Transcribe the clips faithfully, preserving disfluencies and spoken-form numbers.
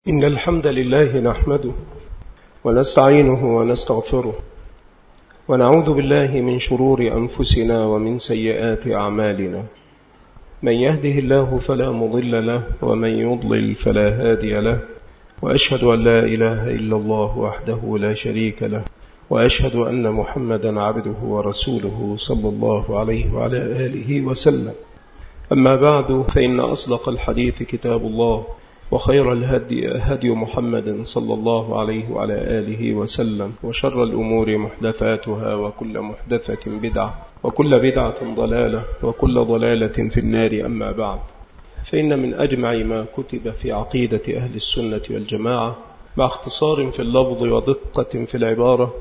إن الحمد لله نحمده ونستعينه ونستغفره ونعوذ بالله من شرور أنفسنا ومن سيئات أعمالنا. من يهده الله فلا مضل له ومن يضلل فلا هادي له، وأشهد أن لا إله إلا الله وحده لا شريك له، وأشهد أن محمدا عبده ورسوله صلى الله عليه وعلى آله وسلم. أما بعد، فإن أصدق الحديث كتاب الله، وخير الهدي هدي محمد صلى الله عليه وعلى آله وسلم، وشر الأمور محدثاتها، وكل محدثة بدعة، وكل بدعة ضلالة، وكل ضلالة في النار. أما بعد، فإن من أجمع ما كتب في عقيدة أهل السنة والجماعة، مع اختصار في اللفظ ودقة في العبارة،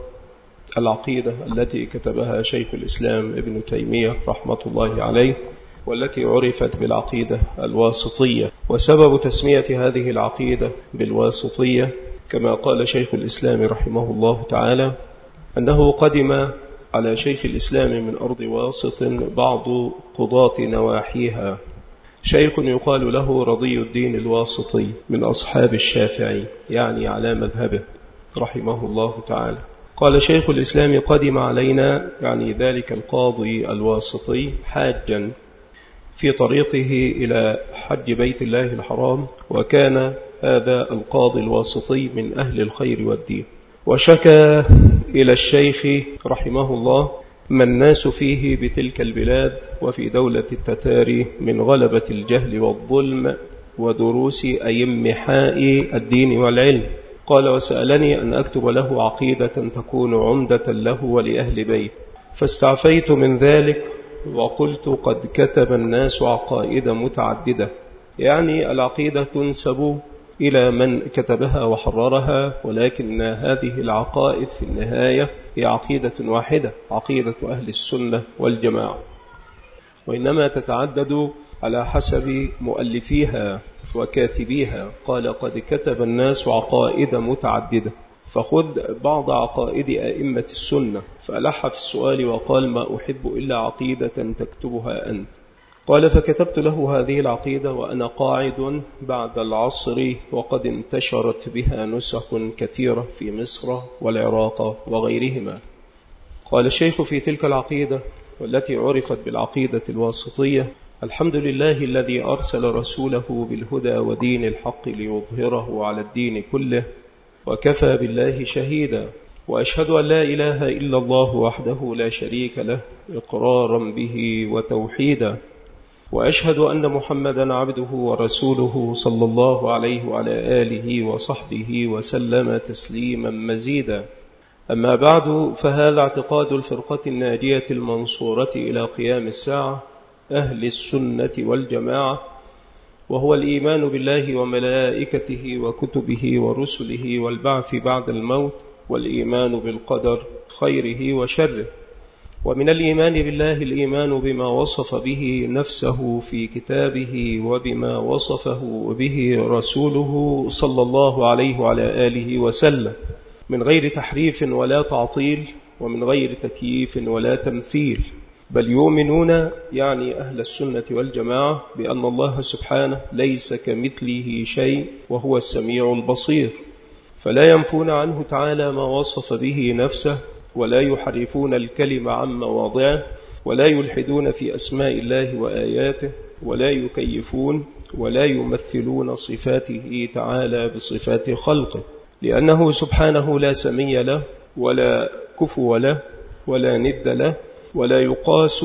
العقيدة التي كتبها شيخ الإسلام ابن تيمية رحمة الله عليه، والتي عرفت بالعقيدة الواسطية. وسبب تسمية هذه العقيدة بالواسطية، كما قال شيخ الإسلام رحمه الله تعالى، أنه قدم على شيخ الإسلام من أرض واسط بعض قضاة نواحيها، شيخ يقال له رضي الدين الواسطي من أصحاب الشافعي، يعني على مذهبه رحمه الله تعالى. قال شيخ الإسلام: قدم علينا، يعني ذلك القاضي الواسطي، حاجا في طريقه إلى حج بيت الله الحرام، وكان هذا القاضي الواسطي من أهل الخير والدين، وشكى إلى الشيخ رحمه الله ما الناس فيه بتلك البلاد وفي دولة التتار من غلبة الجهل والظلم ودروس أيمحاء الدين والعلم. قال: وسألني أن أكتب له عقيدة تكون عمدة له ولأهل بيت، فاستعفيت من ذلك وقلت: قد كتب الناس عقائد متعددة، يعني العقيدة تنسب إلى من كتبها وحررها، ولكن هذه العقائد في النهاية هي عقيدة واحدة، عقيدة أهل السنة والجماعة، وإنما تتعدد على حسب مؤلفيها وكاتبيها. قال: قد كتب الناس عقائد متعددة، فخذ بعض عقائد أئمة السنة. فألح في السؤال وقال: ما أحب إلا عقيدة تكتبها أنت. قال: فكتبت له هذه العقيدة وأنا قاعد بعد العصر، وقد انتشرت بها نسخ كثيرة في مصر والعراق وغيرهما. قال الشيخ في تلك العقيدة، والتي عرفت بالعقيدة الواسطية: الحمد لله الذي أرسل رسوله بالهدى ودين الحق ليظهره على الدين كله، وكفى بالله شهيدا، وأشهد أن لا إله إلا الله وحده لا شريك له إقرارا به وتوحيدا، وأشهد أن محمدا عبده ورسوله صلى الله عليه وعلى آله وصحبه وسلم تسليما مزيدا. أما بعد، فهذا اعتقاد الفرقة الناجية المنصورة إلى قيام الساعة، أهل السنة والجماعة، وهو الإيمان بالله وملائكته وكتبه ورسله والبعث بعد الموت، والإيمان بالقدر خيره وشره. ومن الإيمان بالله الإيمان بما وصف به نفسه في كتابه، وبما وصفه به رسوله صلى الله عليه وعلى آله وسلم، من غير تحريف ولا تعطيل، ومن غير تكييف ولا تمثيل. بل يؤمنون، يعني أهل السنة والجماعة، بأن الله سبحانه ليس كمثله شيء وهو السميع البصير، فلا ينفون عنه تعالى ما وصف به نفسه، ولا يحرفون الكلمة عن مواضعه، ولا يلحدون في أسماء الله وآياته، ولا يكيفون ولا يمثلون صفاته تعالى بصفات خلقه، لأنه سبحانه لا سمي له ولا كفو له ولا ند له، ولا يقاس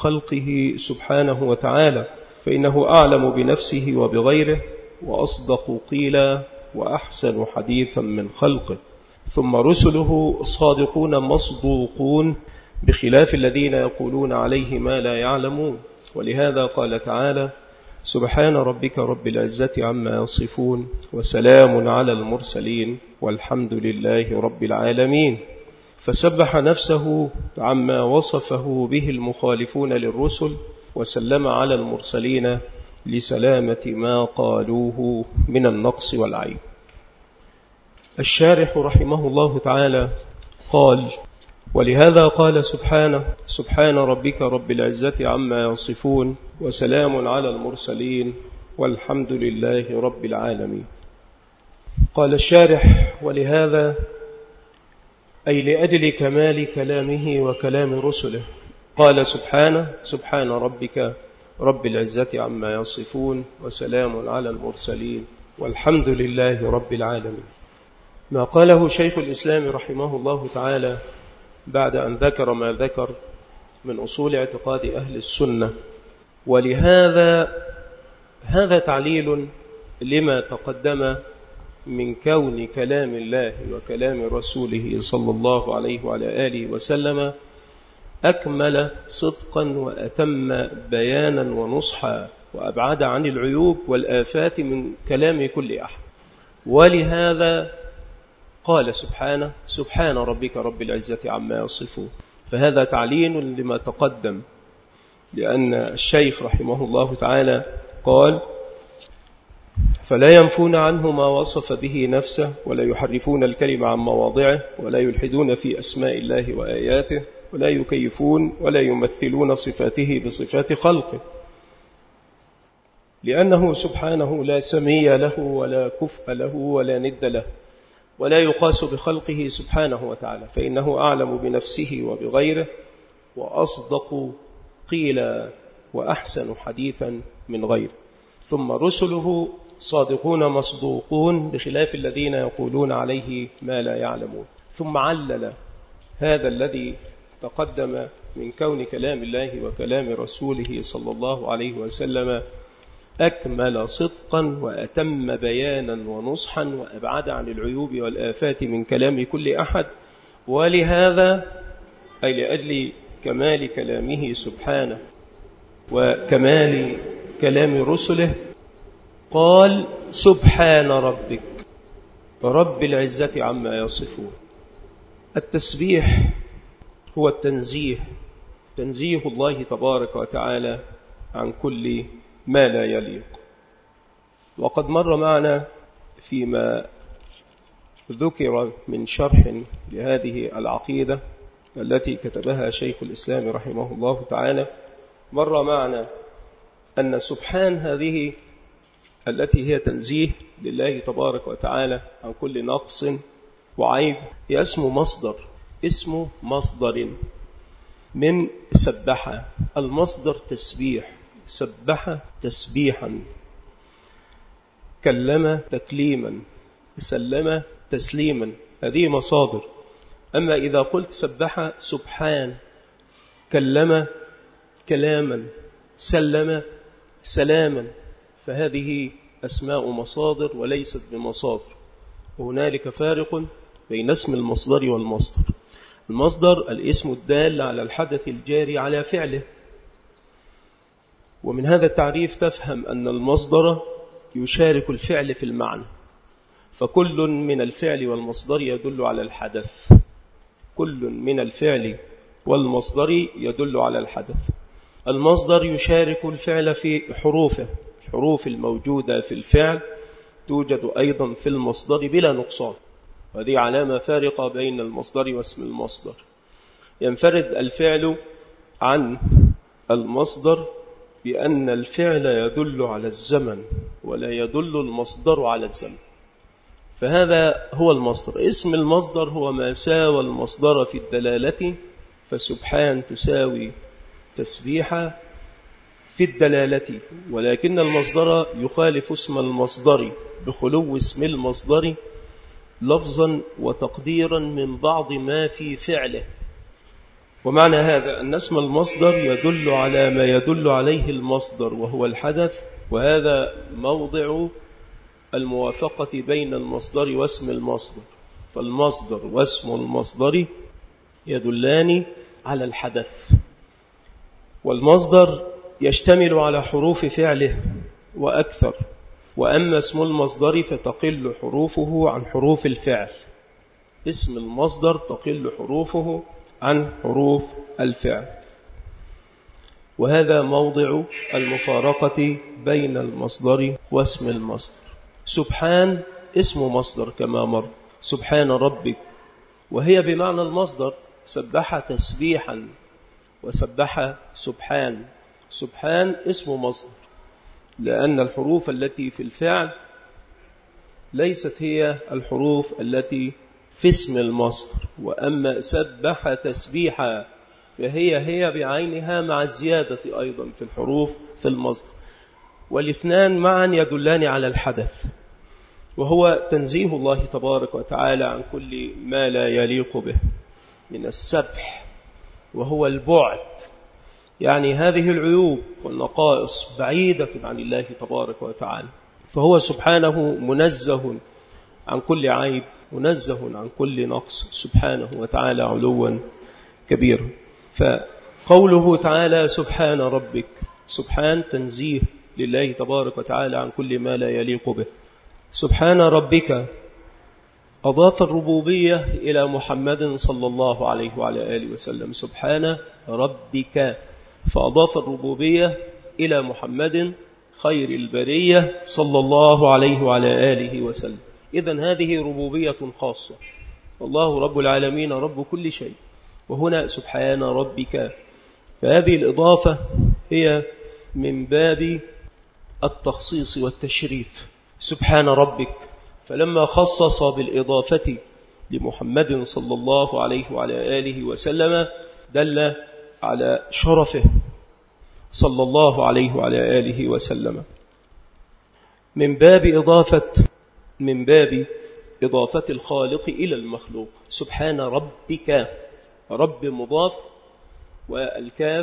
بخلقه سبحانه وتعالى، فإنه أعلم بنفسه وبغيره، وأصدق قيلا، وأحسن حديثا من خلقه. ثم رسله صادقون مصدوقون، بخلاف الذين يقولون عليه ما لا يعلمون. ولهذا قال تعالى: سبحان ربك رب العزة عما يصفون، وسلام على المرسلين، والحمد لله رب العالمين. فسبح نفسه عما وصفه به المخالفون للرسل، وسلم على المرسلين لسلامة ما قالوه من النقص والعيب. الشارح رحمه الله تعالى قال: ولهذا قال سبحانه: سبحان ربك رب العزة عما يصفون، وسلام على المرسلين، والحمد لله رب العالمين. قال الشارح: ولهذا أي لأجل كمال كلامه وكلام رسله قال سبحانه: سبحان ربك رب العزة عما يصفون وسلام على المرسلين والحمد لله رب العالمين. ما قاله شيخ الإسلام رحمه الله تعالى بعد أن ذكر ما ذكر من أصول اعتقاد أهل السنة، ولهذا هذا تعليل لما تقدم من كون كلام الله وكلام رسوله صلى الله عليه وعلى آله وسلم أكمل صدقا وأتم بيانا ونصحا وأبعد عن العيوب والآفات من كلام كل أحد. ولهذا قال سبحانه: سبحان ربك رب العزة عما يصفون. فهذا تعليل لما تقدم، لأن الشيخ رحمه الله تعالى قال: فلا ينفون عنه ما وصف به نفسه ولا يحرفون الكلمة عن مواضعه ولا يلحدون في أسماء الله وآياته ولا يكيفون ولا يمثلون صفاته بصفات خلقه، لأنه سبحانه لا سمي له ولا كفء له ولا ند له، ولا يقاس بخلقه سبحانه وتعالى، فإنه أعلم بنفسه وبغيره وأصدق قيلا وأحسن حديثا من غيره. ثم رسله صادقون مصدوقون بخلاف الذين يقولون عليه ما لا يعلمون. ثم علل هذا الذي تقدم من كون كلام الله وكلام رسوله صلى الله عليه وسلم أكمل صدقا وأتم بيانا ونصحا وأبعد عن العيوب والآفات من كلام كل أحد. ولهذا أي لأجل كمال كلامه سبحانه وكمال كلام رسله قال: سبحان ربك رب العزة عما يصفون. التسبيح هو التنزيه، تنزيه الله تبارك وتعالى عن كل ما لا يليق. وقد مر معنا فيما ذكر من شرح لهذه العقيدة التي كتبها شيخ الإسلام رحمه الله تعالى، مر معنا أن سبحان هذه التي هي تنزيه لله تبارك وتعالى عن كل نقص وعيب هي اسم مصدر، اسم مصدر من سبح. المصدر تسبيح، سبح تسبيحا، كلم تكليما، سلم تسليما، هذه مصادر. أما إذا قلت سبح سبحان، كلم كلاما، سلم سلاما، فهذه أسماء مصادر وليست بمصادر. وهنالك فارق بين اسم المصدر والمصدر. المصدر الاسم الدال على الحدث الجاري على فعله، ومن هذا التعريف تفهم أن المصدر يشارك الفعل في المعنى، فكل من الفعل والمصدر يدل على الحدث، كل من الفعل والمصدر يدل على الحدث. المصدر يشارك الفعل في حروفه، الحروف الموجودة في الفعل توجد أيضا في المصدر بلا نقصان، وهذه علامة فارقة بين المصدر واسم المصدر. ينفرد الفعل عن المصدر بأن الفعل يدل على الزمن ولا يدل المصدر على الزمن، فهذا هو المصدر. اسم المصدر هو ما ساوى المصدر في الدلالة، فسبحان تساوي تسبيحا في الدلالة، ولكن المصدر يخالف اسم المصدر بخلو اسم المصدر لفظا وتقديرا من بعض ما في فعله. ومعنى هذا أن اسم المصدر يدل على ما يدل عليه المصدر وهو الحدث، وهذا موضع الموافقة بين المصدر واسم المصدر. فالمصدر واسم المصدر يدلان على الحدث، والمصدر يشتمل على حروف فعله وأكثر، وأما اسم المصدر فتقل حروفه عن حروف الفعل. اسم المصدر تقل حروفه عن حروف الفعل، وهذا موضع المفارقة بين المصدر واسم المصدر. سبحان اسم مصدر كما مر، سبحان ربك، وهي بمعنى المصدر، سبح تسبيحا وسبح سبحان. سبحان اسم مصدر، لأن الحروف التي في الفعل ليست هي الحروف التي في اسم المصدر، وأما سبح تسبيحا فهي هي بعينها مع الزيادة أيضا في الحروف في المصدر، والاثنان معا يدلان على الحدث، وهو تنزيه الله تبارك وتعالى عن كل ما لا يليق به من السبح، وهو البعد، يعني هذه العيوب والنقائص بعيدة عن الله تبارك وتعالى، فهو سبحانه منزه عن كل عيب، منزه عن كل نقص سبحانه وتعالى علوا كبيرا. فقوله تعالى سبحان ربك، سبحان تنزيه لله تبارك وتعالى عن كل ما لا يليق به. سبحان ربك أضاف الربوبية إلى محمد صلى الله عليه وعلى آله وسلم، سبحان ربك، فأضاف الربوبية إلى محمد خير البرية صلى الله عليه وعلى آله وسلم. إذن هذه ربوبية خاصة، والله رب العالمين رب كل شيء، وهنا سبحان ربك، فهذه الإضافة هي من باب التخصيص والتشريف، سبحان ربك، فلما خصص بالإضافة لمحمد صلى الله عليه وعلى آله وسلم دل على شرفه صلى الله عليه وعلى آله وسلم. من باب إضافة من باب إضافة الخالق إلى المخلوق، سبحان ربك، رب مضاف، والكاف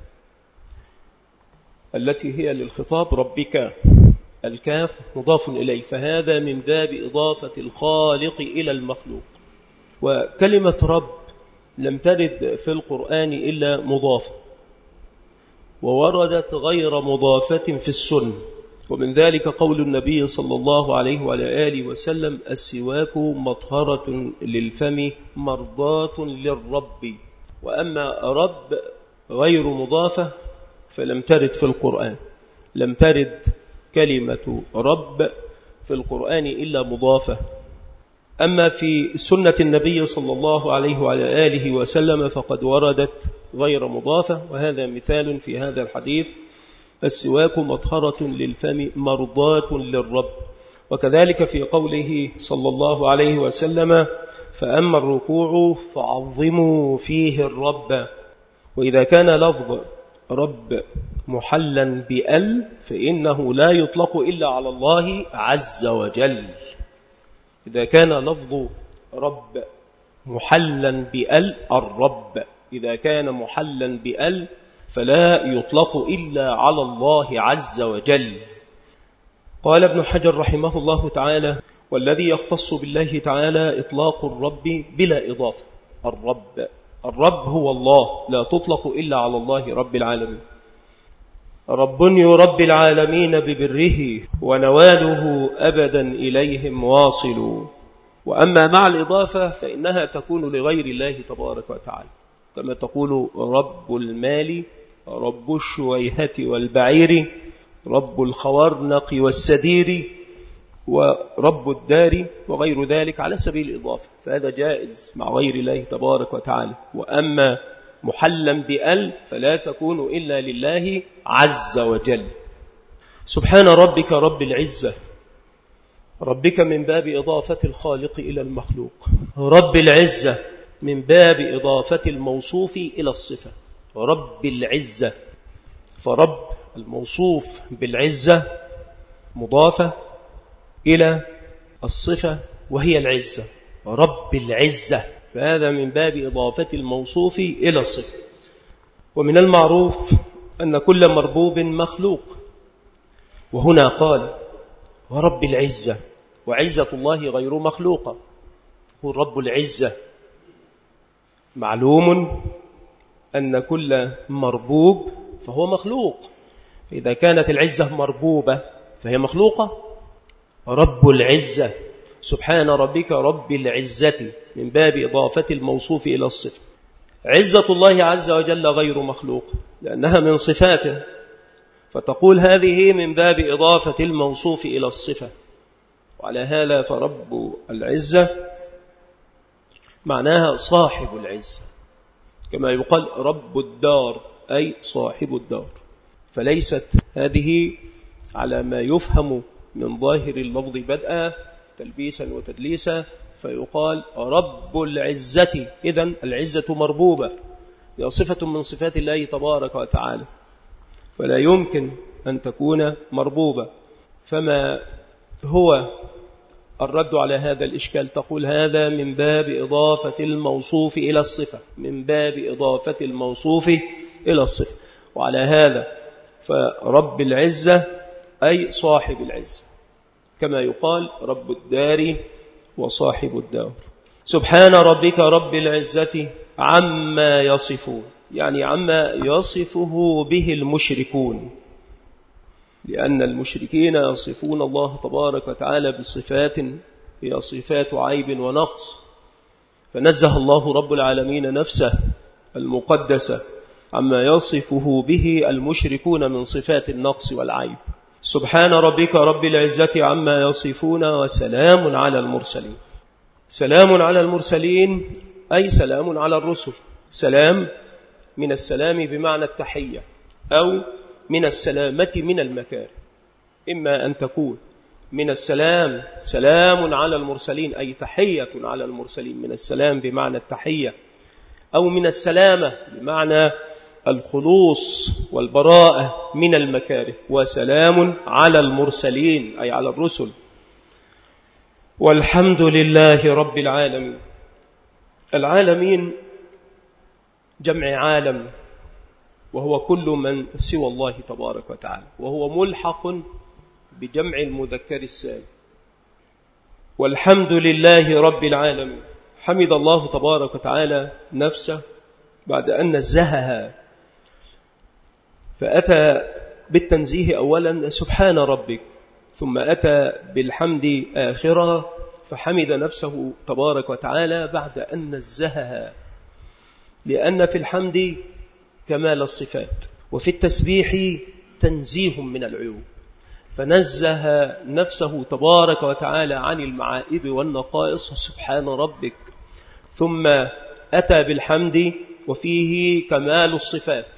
التي هي للخطاب ربك، الكاف مضاف إليه، فهذا من باب إضافة الخالق إلى المخلوق. وكلمة رب لم ترد في القرآن إلا مضافة، ووردت غير مضافة في السنة، ومن ذلك قول النبي صلى الله عليه وعلى آله وسلم السواك مطهرة للفم مرضاة للرب. وأما رب غير مضافة فلم ترد في القرآن، لم ترد كلمة رب في القرآن إلا مضافة. أما في سنة النبي صلى الله عليه وعلى آله وسلم فقد وردت غير مضافة، وهذا مثال في هذا الحديث السواك مطهرة للفم مرضاة للرب. وكذلك في قوله صلى الله عليه وسلم فأما الركوع فعظموا فيه الرب. وإذا كان لفظ رب محلا بأل فإنه لا يطلق إلا على الله عز وجل. إذا كان لفظ رب محلا بأل الرب، إذا كان محلا بأل فلا يطلق إلا على الله عز وجل. قال ابن حجر رحمه الله تعالى والذي يختص بالله تعالى إطلاق الرب بلا إضافة. الرب الرب هو الله، لا تطلق إلا على الله رب العالمين. رب يربي العالمين ببره ونواله أبدا إليهم واصل. وأما مع الإضافة فإنها تكون لغير الله تبارك وتعالى، كما تقول رب المال، رب الشويهة والبعير، رب الخوارنق والسدير، ورب الدار وغير ذلك على سبيل الإضافة، فهذا جائز مع غير الله تبارك وتعالى. وأما محلا بأل فلا تكون إلا لله عز وجل. سبحان ربك رب العزة، ربك من باب إضافة الخالق إلى المخلوق، رب العزة من باب إضافة الموصوف إلى الصفة، رب العزة، فرب الموصوف بالعزة مضافة إلى الصفة وهي العزة، رب العزة، فهذا من باب إضافة الموصوف إلى الصفة. ومن المعروف أن كل مربوب مخلوق، وهنا قال ورب العزة، وعزة الله غير مخلوقة، هو رب العزة. معلوم أن كل مربوب فهو مخلوق، إذا كانت العزة مربوبة فهي مخلوقة. رب العزة، سبحان ربك رب العزة من باب إضافة الموصوف إلى الصفة. عزة الله عز وجل غير مخلوق لأنها من صفاته، فتقول هذه من باب إضافة الموصوف إلى الصفة. وعلى هذا فرب العزة معناها صاحب العزة، كما يقال رب الدار أي صاحب الدار، فليست هذه على ما يفهم من ظاهر اللفظ بدءا تلبيسا وتدليسا، فيقال رب العزة. إذن العزة مربوبة، هي صفة من صفات الله تبارك وتعالى، فلا يمكن أن تكون مربوبة. فما هو الرد على هذا الإشكال؟ تقول هذا من باب إضافة الموصوف إلى الصفة، من باب إضافة الموصوف إلى الصفة. وعلى هذا فرب العزة أي صاحب العزة، كما يقال رب الدار وصاحب الدار. سبحان ربك رب العزة عما يصفون، يعني عما يصفه به المشركون، لأن المشركين يصفون الله تبارك وتعالى بصفات هي صفات عيب ونقص، فنزه الله رب العالمين نفسه المقدسة عما يصفه به المشركون من صفات النقص والعيب. سبحان ربك رب العزة عما يصفون وسلام على المرسلين. سلام على المرسلين أي سلام على الرسل. سلام من السلام بمعنى التحية، أو من السلامة من المكان، إما أن تكون من السلام سلام على المرسلين أي تحية على المرسلين، من السلام بمعنى التحية، أو من السلامة بمعنى الخلوص والبراءة من المكاره. وسلام على المرسلين أي على الرسل. والحمد لله رب العالمين. العالمين جمع عالم، وهو كل من سوى الله تبارك وتعالى، وهو ملحق بجمع المذكر السالم. والحمد لله رب العالمين. حمد الله تبارك وتعالى نفسه بعد أن نزهها، فأتى بالتنزيه أولا سبحان ربك، ثم أتى بالحمد آخرها، فحمد نفسه تبارك وتعالى بعد أن نزهها، لأن في الحمد كمال الصفات، وفي التسبيح تنزيه من العيوب، فنزه نفسه تبارك وتعالى عن المعائب والنقائص سبحان ربك، ثم أتى بالحمد وفيه كمال الصفات،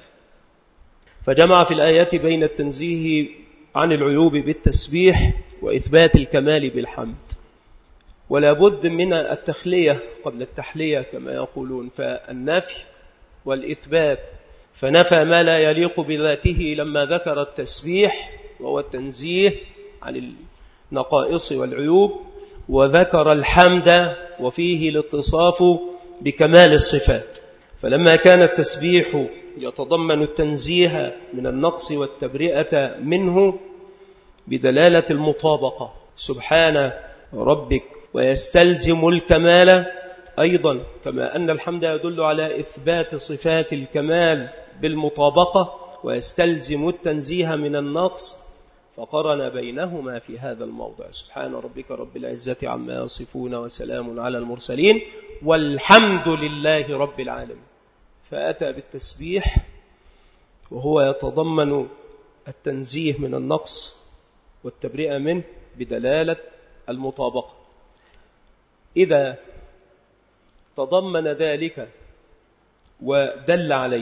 فجمع في الآيات بين التنزيه عن العيوب بالتسبيح وإثبات الكمال بالحمد. ولا بد من التخلية قبل التحلية كما يقولون، فالنفي والإثبات، فنفى ما لا يليق بذاته لما ذكر التسبيح وهو التنزيه عن النقائص والعيوب، وذكر الحمد وفيه الاتصاف بكمال الصفات. فلما كان التسبيح يتضمن التنزيه من النقص والتبرئة منه بدلالة المطابقة سبحان ربك، ويستلزم الكمال أيضا، كما أن الحمد يدل على إثبات صفات الكمال بالمطابقة، ويستلزم التنزيه من النقص، فقرن بينهما في هذا الموضع. سبحان ربك رب العزة عما يصفون وسلام على المرسلين والحمد لله رب العالمين. فأتى بالتسبيح وهو يتضمن التنزيه من النقص والتبرئة منه بدلالة المطابقة. إذا تضمن ذلك ودل عليه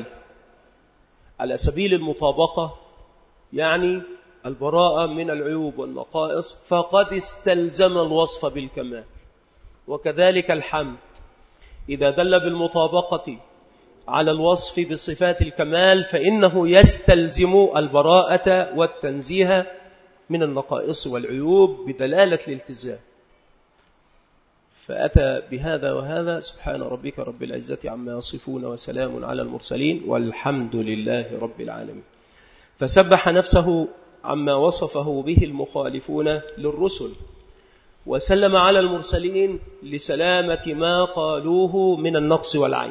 على سبيل المطابقة، يعني البراءة من العيوب والنقائص، فقد استلزم الوصف بالكمال. وكذلك الحمد إذا دل بالمطابقة على الوصف بصفات الكمال، فإنه يستلزم البراءة والتنزيه من النقائص والعيوب بدلالة الالتزام. فأتى بهذا وهذا سبحان ربك رب العزة عما يصفون وسلام على المرسلين والحمد لله رب العالمين. فسبح نفسه عما وصفه به المخالفون للرسل، وسلم على المرسلين لسلامة ما قالوه من النقص والعيب.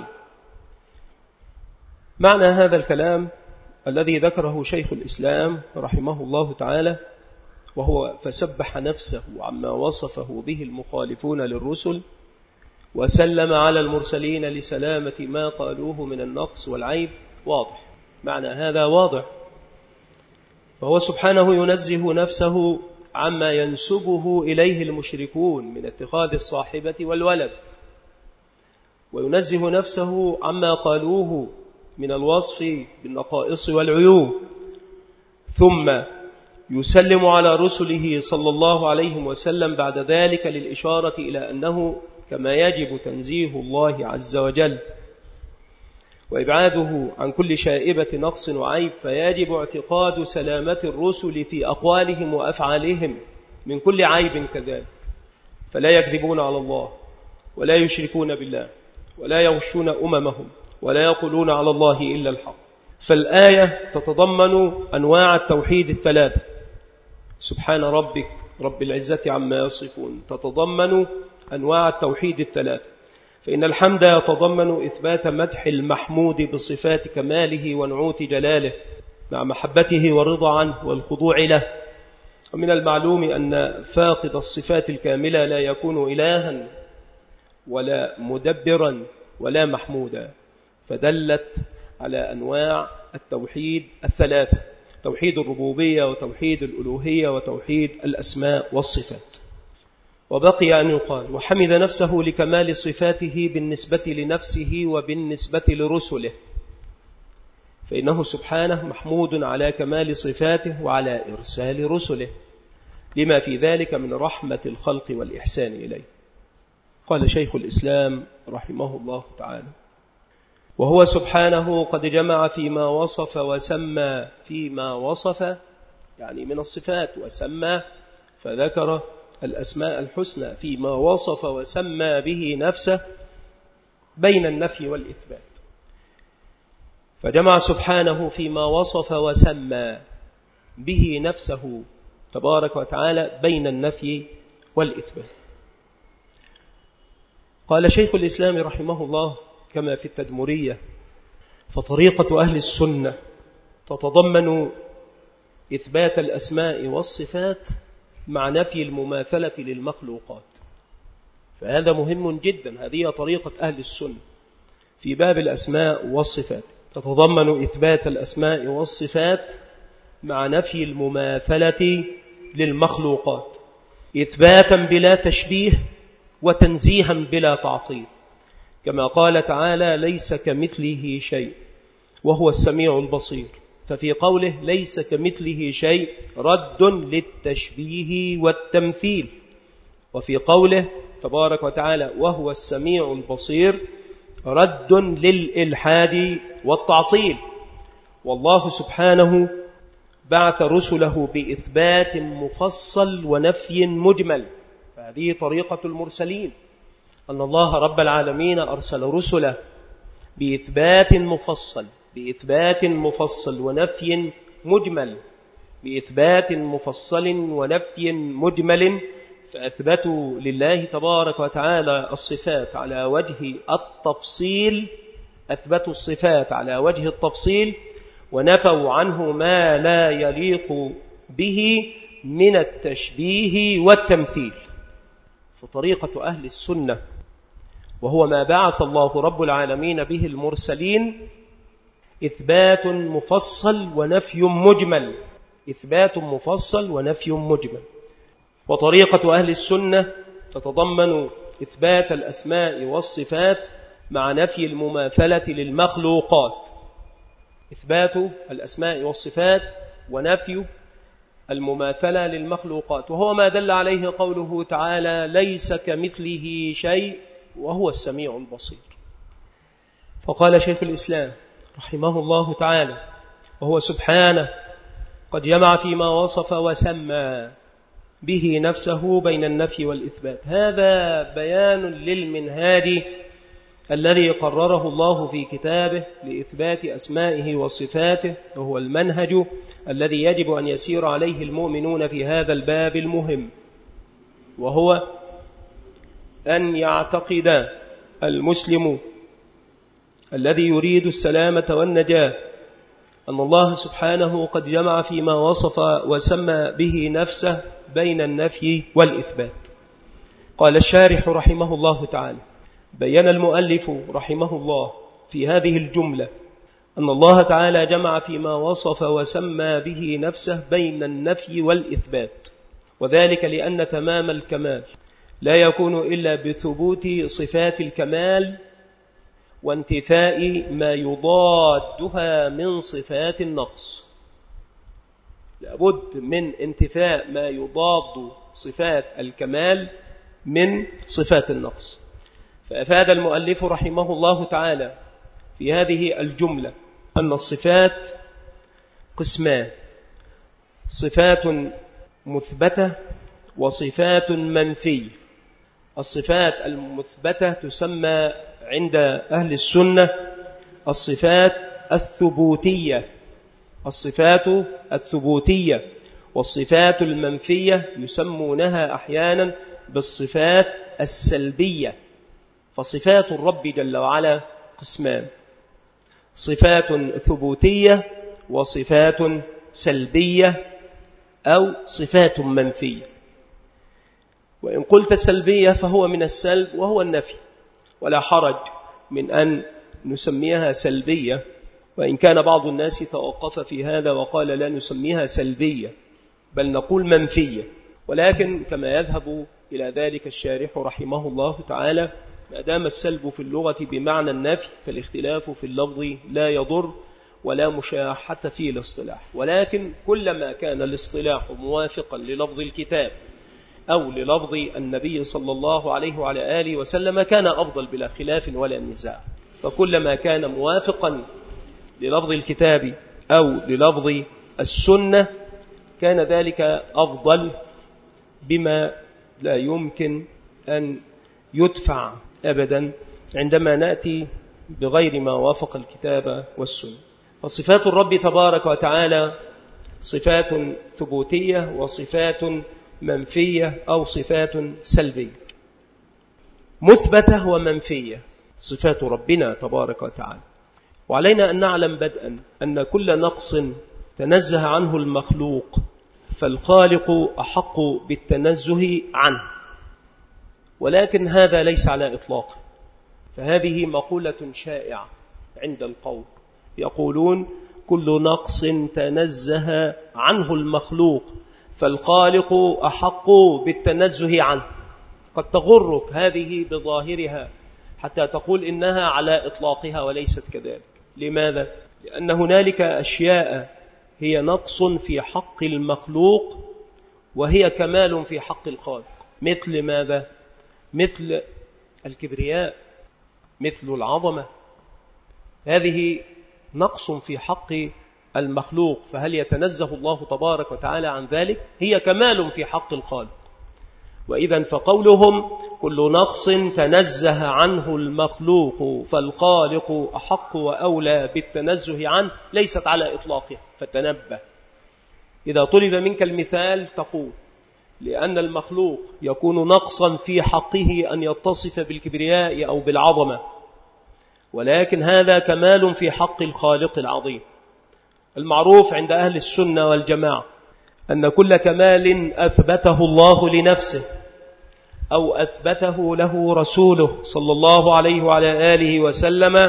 معنى هذا الكلام الذي ذكره شيخ الإسلام رحمه الله تعالى، وهو فسبح نفسه عما وصفه به المخالفون للرسل، وسلم على المرسلين لسلامة ما قالوه من النقص والعيب، واضح. معنى هذا واضح، فهو سبحانه ينزه نفسه عما ينسبه إليه المشركون من اتخاذ الصاحبة والولد، وينزه نفسه عما قالوه من الوصف بالنقائص والعيوب، ثم يسلم على رسله صلى الله عليه وسلم بعد ذلك للإشارة إلى أنه كما يجب تنزيه الله عز وجل وإبعاده عن كل شائبة نقص وعيب، فيجب اعتقاد سلامة الرسل في أقوالهم وأفعالهم من كل عيب كذلك، فلا يكذبون على الله ولا يشركون بالله ولا يغشون أممهم ولا يقولون على الله إلا الحق. فالآية تتضمن أنواع التوحيد الثلاثة، سبحان ربك رب العزة عما يصفون، تتضمن أنواع التوحيد الثلاثة، فإن الحمد يتضمن إثبات مدح المحمود بصفات كماله ونعوت جلاله مع محبته والرضا عنه والخضوع له. ومن المعلوم أن فاقد الصفات الكاملة لا يكون إلها ولا مدبرا ولا محمودا، فدلت على أنواع التوحيد الثلاثة، توحيد الربوبية وتوحيد الألوهية وتوحيد الأسماء والصفات. وبقي أن يقال وحمد نفسه لكمال صفاته بالنسبة لنفسه وبالنسبة لرسله، فإنه سبحانه محمود على كمال صفاته وعلى إرسال رسله لما في ذلك من رحمة الخلق والإحسان إليه. قال شيخ الإسلام رحمه الله تعالى: وهو سبحانه قد جمع فيما وصف وسمى، فيما وصف يعني من الصفات، وسمى فذكر الأسماء الحسنى، فيما وصف وسمى به نفسه بين النفي والإثبات. فجمع سبحانه فيما وصف وسمى به نفسه تبارك وتعالى بين النفي والإثبات. قال شيخ الإسلام رحمه الله كما في التدمرية: فطريقة أهل السنة تتضمن إثبات الأسماء والصفات مع نفي المماثلة للمخلوقات. فهذا مهم جدا، هذه طريقة أهل السنة في باب الأسماء والصفات، تتضمن إثبات الأسماء والصفات مع نفي المماثلة للمخلوقات، إثباتا بلا تشبيه وتنزيها بلا تعطيل، كما قال تعالى: ليس كمثله شيء وهو السميع البصير. ففي قوله ليس كمثله شيء رد للتشبيه والتمثيل، وفي قوله تبارك وتعالى وهو السميع البصير رد للإلحاد والتعطيل. والله سبحانه بعث رسله بإثبات مفصل ونفي مجمل، فهذه طريقة المرسلين، أن الله رب العالمين أرسل رسله بإثبات مفصل بإثبات مفصل ونفي مجمل بإثبات مفصل ونفي مجمل، فأثبتوا لله تبارك وتعالى الصفات على وجه التفصيل، أثبتوا الصفات على وجه التفصيل ونفوا عنه ما لا يليق به من التشبيه والتمثيل. فطريقة أهل السنة وهو ما بعث الله رب العالمين به المرسلين إثبات مفصل ونفي مجمل، إثبات مفصل ونفي مجمل. وطريقة أهل السنة تتضمن إثبات الأسماء والصفات مع نفي المماثلة للمخلوقات، إثبات الأسماء والصفات ونفي المماثلة للمخلوقات، وهو ما دل عليه قوله تعالى: ليس كمثله شيء وهو السميع البصير. فقال شيخ الإسلام رحمه الله تعالى: وهو سبحانه قد جمع فيما وصف وسمى به نفسه بين النفي والإثبات. هذا بيان للمنهاج الذي قرره الله في كتابه لإثبات أسمائه وصفاته، وهو المنهج الذي يجب أن يسير عليه المؤمنون في هذا الباب المهم، وهو أن يعتقد المسلم الذي يريد السلامة والنجاة أن الله سبحانه قد جمع فيما وصف وسمى به نفسه بين النفي والإثبات. قال الشارح رحمه الله تعالى: بيّن المؤلف رحمه الله في هذه الجملة أن الله تعالى جمع فيما وصف وسمى به نفسه بين النفي والإثبات، وذلك لأن تمام الكمال لا يكون إلا بثبوت صفات الكمال وانتفاء ما يضادها من صفات النقص. لابد من انتفاء ما يضاد صفات الكمال من صفات النقص. فأفاد المؤلف رحمه الله تعالى في هذه الجملة أن الصفات قسمان: صفات مثبتة وصفات منفية. الصفات المثبتة تسمى عند أهل السنة الصفات الثبوتية الصفات الثبوتية والصفات المنفية يسمونها أحيانا بالصفات السلبية. فصفات الرب جل وعلا قسمان: صفات ثبوتية وصفات سلبية أو صفات منفية. وإن قلت سلبية فهو من السلب وهو النفي، ولا حرج من أن نسميها سلبية، وإن كان بعض الناس توقف في هذا وقال لا نسميها سلبية بل نقول منفية. ولكن كما يذهب إلى ذلك الشارح رحمه الله تعالى، ما دام السلب في اللغة بمعنى النفي فالاختلاف في اللفظ لا يضر ولا مشاحة في الاصطلاح. ولكن كلما كان الاصطلاح موافقا للفظ الكتاب أو للفظ النبي صلى الله عليه وعلى آله وسلم كان أفضل بلا خلاف ولا نزاع. فكلما كان موافقا للفظ الكتاب أو للفظ السنة كان ذلك أفضل، بما لا يمكن أن يدفع أبدا عندما نأتي بغير ما وافق الكتاب والسنة. فصفات الرب تبارك وتعالى صفات ثبوتية وصفات منفية أو صفات سلبية. مثبتة ومنفية صفات ربنا تبارك وتعالى. وعلينا أن نعلم بدءا أن كل نقص تنزه عنه المخلوق فالخالق أحق بالتنزه عنه، ولكن هذا ليس على إطلاقه. فهذه مقولة شائعة عند القوم، يقولون كل نقص تنزه عنه المخلوق فالخالق أحق بالتنزه عنه. قد تغرك هذه بظاهرها حتى تقول إنها على إطلاقها، وليست كذلك. لماذا؟ لأن هنالك أشياء هي نقص في حق المخلوق وهي كمال في حق الخالق. مثل ماذا؟ مثل الكبرياء، مثل العظمة. هذه نقص في حق المخلوق، فهل يتنزه الله تبارك وتعالى عن ذلك؟ هي كمال في حق الخالق. وإذا فقولهم كل نقص تنزه عنه المخلوق فالخالق أحق وأولى بالتنزه عنه ليست على إطلاقها. فتنبه، إذا طلب منك المثال تقول لأن المخلوق يكون نقصا في حقه أن يتصف بالكبرياء أو بالعظمة، ولكن هذا كمال في حق الخالق العظيم. المعروف عند أهل السنة والجماعة أن كل كمال أثبته الله لنفسه أو أثبته له رسوله صلى الله عليه وعلى آله وسلم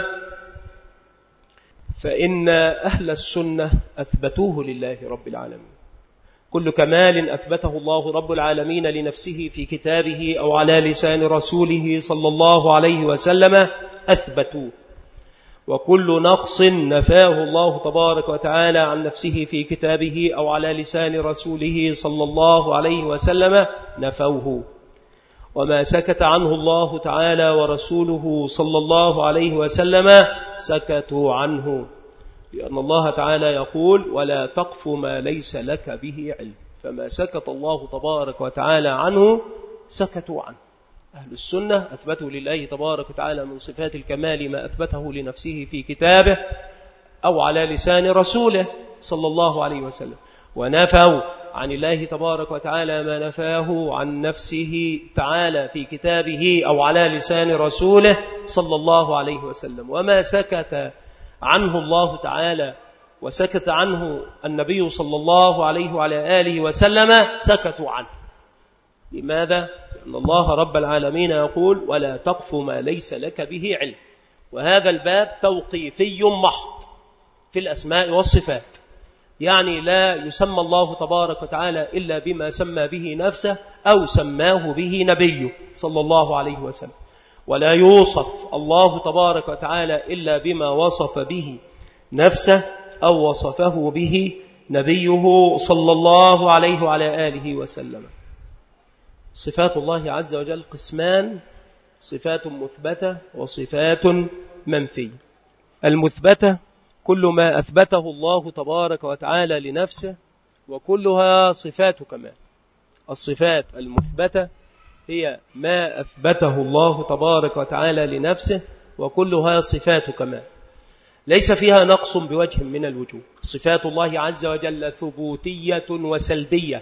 فإن أهل السنة أثبتوه لله رب العالمين. كل كمال أثبته الله رب العالمين لنفسه في كتابه أو على لسان رسوله صلى الله عليه وسلم أثبتوه، وكل نقص نفاه الله تبارك وتعالى عن نفسه في كتابه أو على لسان رسوله صلى الله عليه وسلم نفوه. وما سكت عنه الله تعالى ورسوله صلى الله عليه وسلم سكتوا عنه، لأن الله تعالى يقول ولا تقف ما ليس لك به علم. فما سكت الله تبارك وتعالى عنه سكتوا عنه. أهل السنة أثبتوا لله تبارك وتعالى من صفات الكمال ما أثبته لنفسه في كتابه أو على لسان رسوله صلى الله عليه وسلم، ونفوا عن الله تبارك وتعالى ما نفاه عن نفسه تعالى في كتابه أو على لسان رسوله صلى الله عليه وسلم. وما سكت عنه الله تعالى وسكت عنه النبي صلى الله عليه وعلى آله وسلم سكتوا عنه. لماذا؟ لأن الله رب العالمين يقول ولا تقف ما ليس لك به علم. وهذا الباب توقيفي محض في الأسماء والصفات، يعني لا يسمى الله تبارك وتعالى إلا بما سمى به نفسه أو سماه به نبيه صلى الله عليه وسلم، ولا يوصف الله تبارك وتعالى إلا بما وصف به نفسه أو وصفه به نبيه صلى الله عليه وعلى آله وسلم. صفات الله عز وجل قسمان: صفات مثبتة وصفات منفية. المثبتة كل ما أثبته الله تبارك وتعالى لنفسه، وكلها صفات كمال. الصفات المثبتة هي ما أثبته الله تبارك وتعالى لنفسه، وكلها صفات كمال، ليس فيها نقص بوجه من الوجوه. صفات الله عز وجل ثبوتية وسلبية،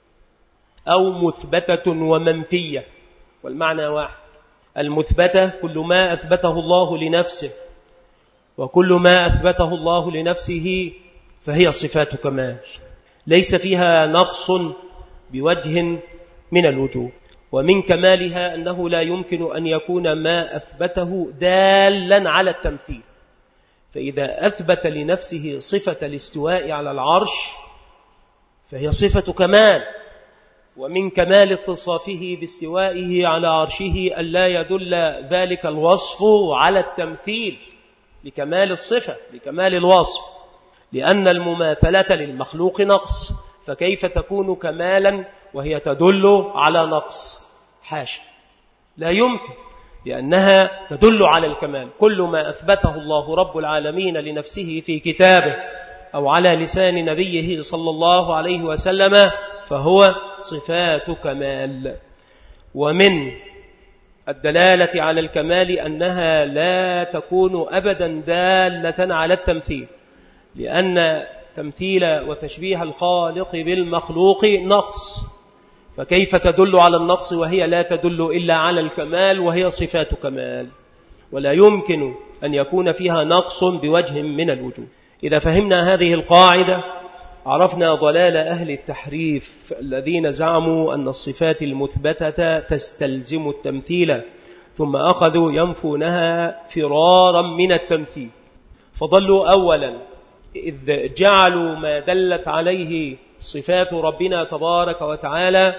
أو مثبتة ومنفية، والمعنى واحد. المثبتة كل ما أثبته الله لنفسه، وكل ما أثبته الله لنفسه فهي صفات كمال، ليس فيها نقص بوجه من الوجوه. ومن كمالها أنه لا يمكن أن يكون ما أثبته دالا على التمثيل. فإذا أثبت لنفسه صفة الاستواء على العرش فهي صفة كمال، ومن كمال اتصافه باستوائه على عرشه ألا يدل ذلك الوصف على التمثيل، لكمال الصفة، لكمال الوصف، لأن المماثلة للمخلوق نقص، فكيف تكون كمالا وهي تدل على نقص؟ حاشا، لا يمكن، لأنها تدل على الكمال. كل ما أثبته الله رب العالمين لنفسه في كتابه أو على لسان نبيه صلى الله عليه وسلم فهو صفات كمال. ومن الدلالة على الكمال أنها لا تكون أبدا دالة على التمثيل، لأن تمثيل وتشبيه الخالق بالمخلوق نقص، فكيف تدل على النقص وهي لا تدل إلا على الكمال وهي صفات كمال؟ ولا يمكن أن يكون فيها نقص بوجه من الوجوه. إذا فهمنا هذه القاعدة عرفنا ضلال أهل التحريف الذين زعموا أن الصفات المثبتة تستلزم التمثيل، ثم أخذوا ينفونها فرارا من التمثيل، فضلوا أولا إذ جعلوا ما دلت عليه صفات ربنا تبارك وتعالى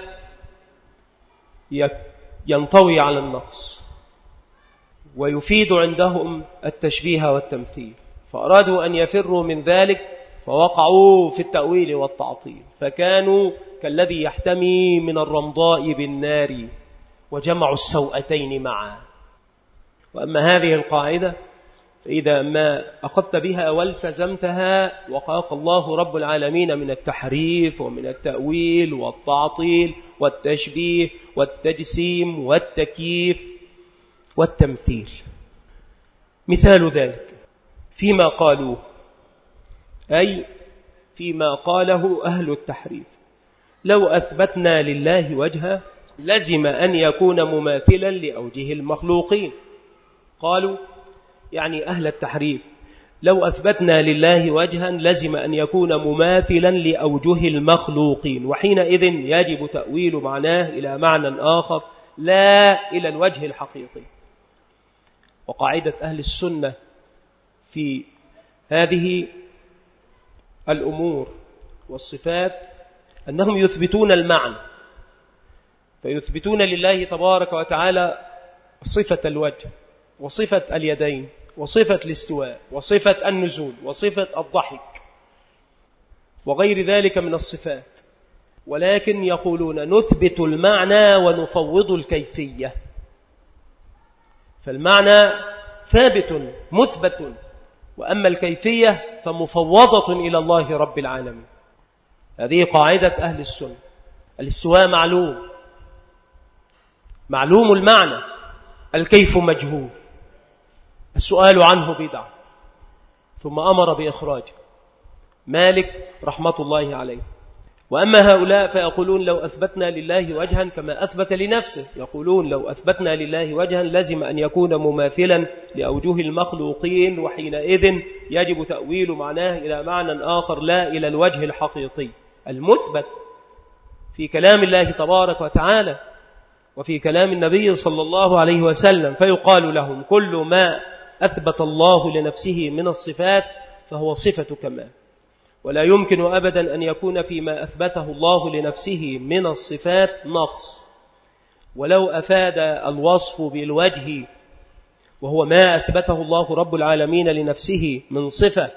ينطوي على النقص ويفيد عندهم التشبيه والتمثيل، فأرادوا أن يفروا من ذلك فوقعوا في التأويل والتعطيل، فكانوا كالذي يحتمي من الرمضاء بالنار وجمعوا السوءتين معا. وأما هذه القاعدة فإذا ما أخذت بها والتزمتها وقاك الله رب العالمين من التحريف ومن التأويل والتعطيل والتشبيه والتجسيم والتكييف والتمثيل. مثال ذلك فيما قالوه، أي فيما قاله أهل التحريف: لو أثبتنا لله وجها لزم أن يكون مماثلا لأوجه المخلوقين. قالوا يعني أهل التحريف لو أثبتنا لله وجها لزم أن يكون مماثلا لأوجه المخلوقين، وحينئذ يجب تأويل معناه إلى معنى آخر لا إلى الوجه الحقيقي. وقاعدة أهل السنة في هذه الأمور والصفات أنهم يثبتون المعنى، فيثبتون لله تبارك وتعالى صفة الوجه وصفة اليدين وصفة الاستواء وصفة النزول وصفة الضحك وغير ذلك من الصفات، ولكن يقولون نثبت المعنى ونفوض الكيفية. فالمعنى ثابت مثبت، وأما الكيفية فمفوضة إلى الله رب العالمين. هذه قاعدة أهل السنة. الاستواء معلوم، معلوم المعنى، الكيف مجهول، السؤال عنه بدعة، ثم أمر بإخراجه مالك رحمة الله عليه. وأما هؤلاء فيقولون لو أثبتنا لله وجها كما أثبت لنفسه، يقولون لو أثبتنا لله وجها لازم أن يكون مماثلا لأوجه المخلوقين، وحينئذ يجب تأويل معناه إلى معنى آخر لا إلى الوجه الحقيقي المثبت في كلام الله تبارك وتعالى وفي كلام النبي صلى الله عليه وسلم. فيقال لهم كل ما أثبت الله لنفسه من الصفات فهو صفة كمال، ولا يمكن أبدا أن يكون فيما أثبته الله لنفسه من الصفات نقص. ولو أفاد الوصف بالوجه وهو ما أثبته الله رب العالمين لنفسه من صفة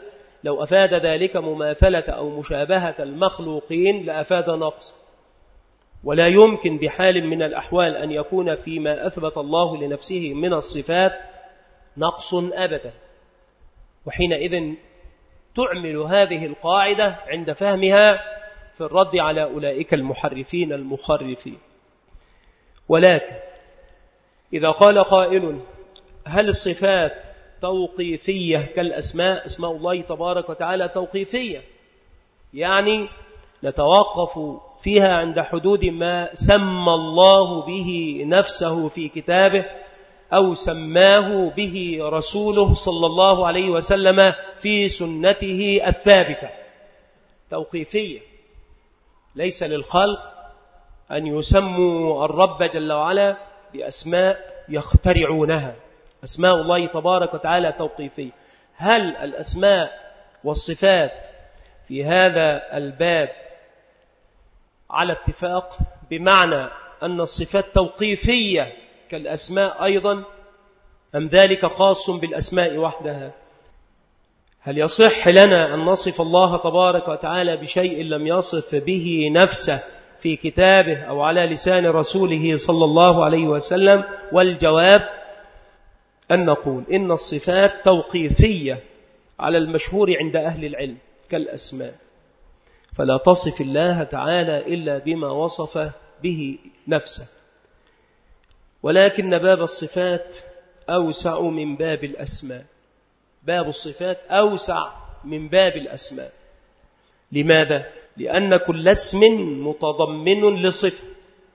لو أفاد ذلك مماثلة أو مشابهة المخلوقين لأفاد نقص، ولا يمكن بحال من الأحوال أن يكون فيما أثبت الله لنفسه من الصفات نقص أبدا. وحينئذ تعمل هذه القاعدة عند فهمها في الرد على أولئك المحرفين المخرفين. ولكن إذا قال قائل هل الصفات توقيفية كالأسماء؟ اسماء الله تبارك وتعالى توقيفية، يعني نتوقف فيها عند حدود ما سمى الله به نفسه في كتابه أو سماه به رسوله صلى الله عليه وسلم في سنته الثابتة. توقيفية، ليس للخلق أن يسموا الرب جل وعلا بأسماء يخترعونها. أسماء الله تبارك وتعالى توقيفية. هل الأسماء والصفات في هذا الباب على اتفاق بمعنى أن الصفات توقيفية كالأسماء أيضا، أم ذلك خاص بالأسماء وحدها؟ هل يصح لنا أن نصف الله تبارك وتعالى بشيء لم يصف به نفسه في كتابه أو على لسان رسوله صلى الله عليه وسلم؟ والجواب أن نقول إن الصفات توقيفية على المشهور عند أهل العلم كالأسماء، فلا تصف الله تعالى إلا بما وصف به نفسه. ولكن باب الصفات أوسع من باب الأسماء. باب الصفات أوسع من باب الأسماء. لماذا؟ لأن كل اسم متضمن لصفة.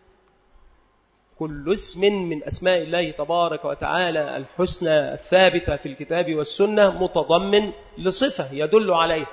كل اسم من أسماء الله تبارك وتعالى الحسنى الثابتة في الكتاب والسنة متضمن لصفة يدل عليه.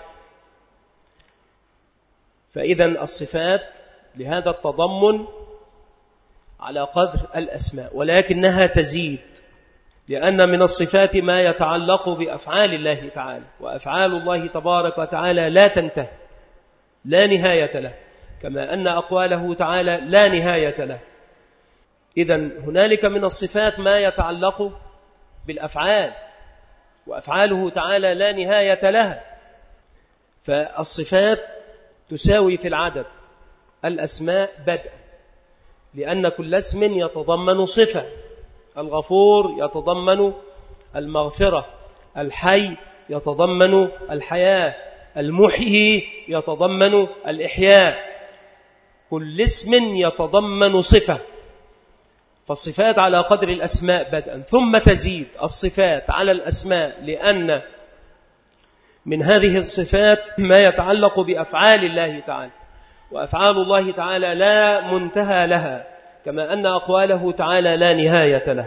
فإذا الصفات لهذا التضمن على قدر الأسماء، ولكنها تزيد، لأن من الصفات ما يتعلق بأفعال الله تعالى، وأفعال الله تبارك وتعالى لا تنتهي، لا نهاية له، كما أن أقواله تعالى لا نهاية له. إذن هنالك من الصفات ما يتعلق بالأفعال، وأفعاله تعالى لا نهاية لها. فالصفات تساوي في العدد الأسماء بدءا، لأن كل اسم يتضمن صفة. الغفور يتضمن المغفرة، الحي يتضمن الحياة، المحيي يتضمن الإحياء. كل اسم يتضمن صفة. فالصفات على قدر الأسماء بدءا، ثم تزيد الصفات على الأسماء، لأن من هذه الصفات ما يتعلق بأفعال الله تعالى، وأفعال الله تعالى لا منتهى لها، كما أن أقواله تعالى لا نهاية له.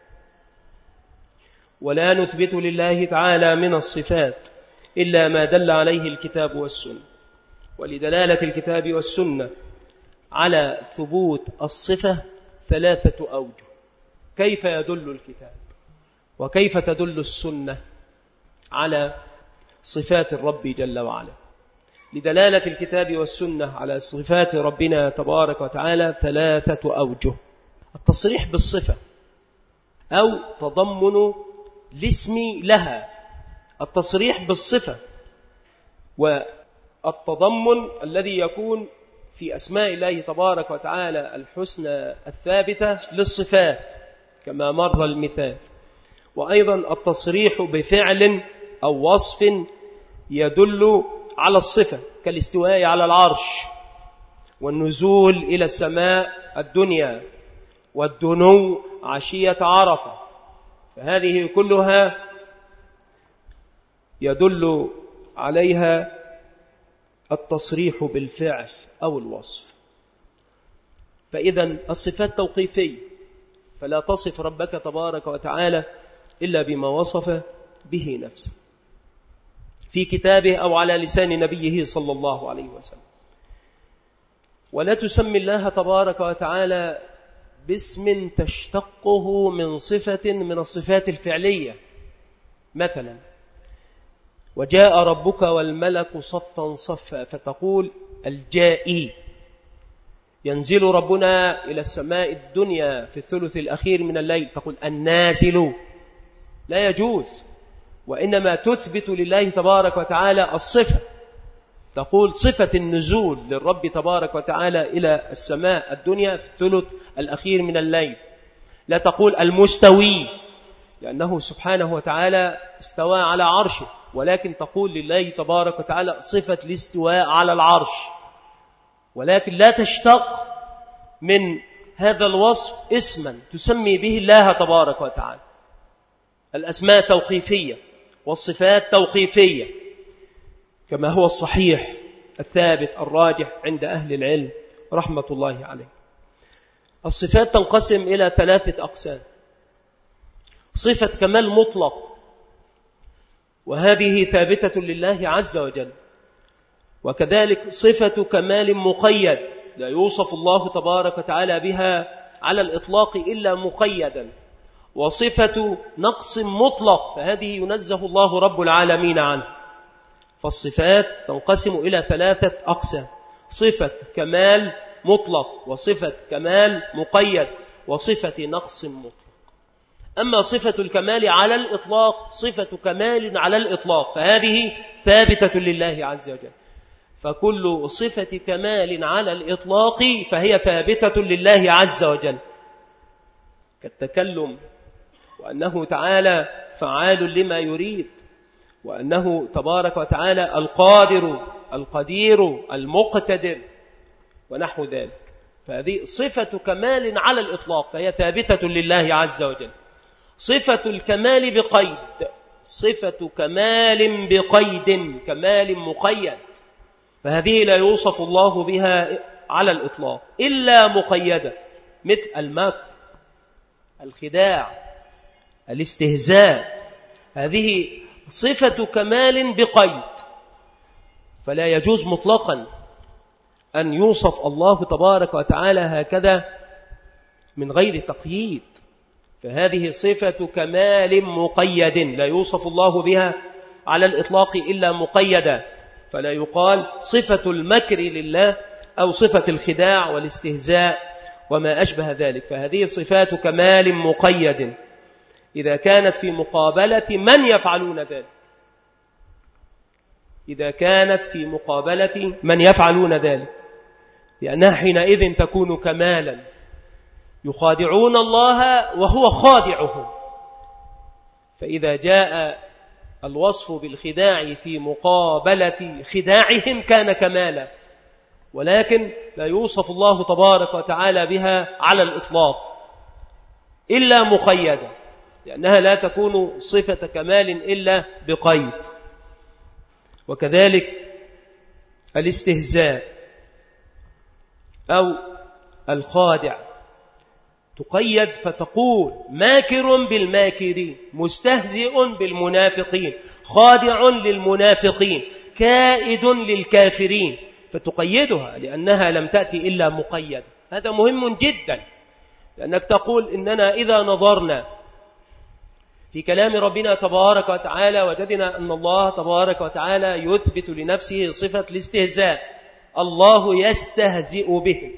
ولا نثبت لله تعالى من الصفات إلا ما دل عليه الكتاب والسنة. ولدلالة الكتاب والسنة على ثبوت الصفة ثلاثة أوجه. كيف يدل الكتاب وكيف تدل السنة على صفات الرب جل وعلا؟ لدلالة الكتاب والسنة على صفات ربنا تبارك وتعالى ثلاثة أوجه. التصريح بالصفة أو تضمن الاسم لها، التصريح بالصفة، والتضمن الذي يكون في أسماء الله تبارك وتعالى الحسنى الثابتة للصفات كما مر المثال، وأيضا التصريح بفعل أو وصف يدل على الصفة كالاستواء على العرش، والنزول إلى السماء الدنيا، والدنو عشية عرفة. فهذه كلها يدل عليها التصريح بالفعل أو الوصف. فإذا الصفات توقيفية، فلا تصف ربك تبارك وتعالى إلا بما وصف به نفسه في كتابه أو على لسان نبيه صلى الله عليه وسلم. ولا تسمي الله تبارك وتعالى باسم تشتقه من صفة من الصفات الفعلية. مثلا وجاء ربك والملك صفا صفا، فتقول الجائي. ينزل ربنا إلى السماء الدنيا في الثلث الأخير من الليل، تقول النازل. لا يجوز. وإنما تثبت لله تبارك وتعالى الصفة. تقول صفة النزول للرب تبارك وتعالى إلى السماء الدنيا في الثلث الأخير من الليل. لا تقول المستوي لأنه سبحانه وتعالى استوى على عرشه، ولكن تقول لله تبارك وتعالى صفة الاستواء على العرش، ولكن لا تشتق من هذا الوصف اسما تسمي به الله تبارك وتعالى. الأسماء توقيفية والصفات توقيفية كما هو الصحيح الثابت الراجح عند أهل العلم رحمة الله عليه. الصفات تنقسم إلى ثلاثة أقسام: صفة كمال مطلق، وهذه ثابتة لله عز وجل، وكذلك صفة كمال مقيد لا يوصف الله تبارك وتعالى بها على الإطلاق إلا مقيدا، وصفة نقص مطلق فهذه ينزه الله رب العالمين عنه. فالصفات تنقسم إلى ثلاثة أقسام: صفة كمال مطلق، وصفة كمال مقيد، وصفة نقص مطلق. أما صفة الكمال على الإطلاق صفة كمال على الإطلاق فهذه ثابتة لله عز وجل، فكل صفة كمال على الإطلاق فهي ثابتة لله عز وجل، كالتكلم، وأنه تعالى فعال لما يريد، وأنه تبارك وتعالى القادر القدير المقتدر ونحو ذلك. فهذه صفة كمال على الإطلاق فهي ثابتة لله عز وجل. صفة الكمال بقيد، صفة كمال بقيد، كمال مقيد، فهذه لا يوصف الله بها على الإطلاق إلا مقيدة، مثل المكر، الخداع، الاستهزاء، هذه صفة كمال بقيد، فلا يجوز مطلقا أن يوصف الله تبارك وتعالى هكذا من غير تقييد، فهذه صفة كمال مقيد لا يوصف الله بها على الإطلاق إلا مقيدة، فلا يقال صفة المكر لله أو صفة الخداع والاستهزاء وما أشبه ذلك، فهذه صفات كمال مقيد إذا كانت في مقابلة من يفعلون ذلك، إذا كانت في مقابلة من يفعلون ذلك، لأنها حينئذ تكون كمالا، يخادعون الله وهو خادعهم. فإذا جاء الوصف بالخداع في مقابلة خداعهم كان كمالا، ولكن لا يوصف الله تبارك وتعالى بها على الإطلاق إلا مقيدة، لأنها لا تكون صفة كمال إلا بقيد. وكذلك الاستهزاء أو الخادع تقيد فتقول ماكر بالماكرين، مستهزئ بالمنافقين، خادع للمنافقين، كائد للكافرين، فتقيدها لأنها لم تأتي إلا مقيدة. هذا مهم جدا، لأنك تقول إننا إذا نظرنا في كلام ربنا تبارك وتعالى وجدنا أن الله تبارك وتعالى يثبت لنفسه صفة الاستهزاء، الله يستهزئ به،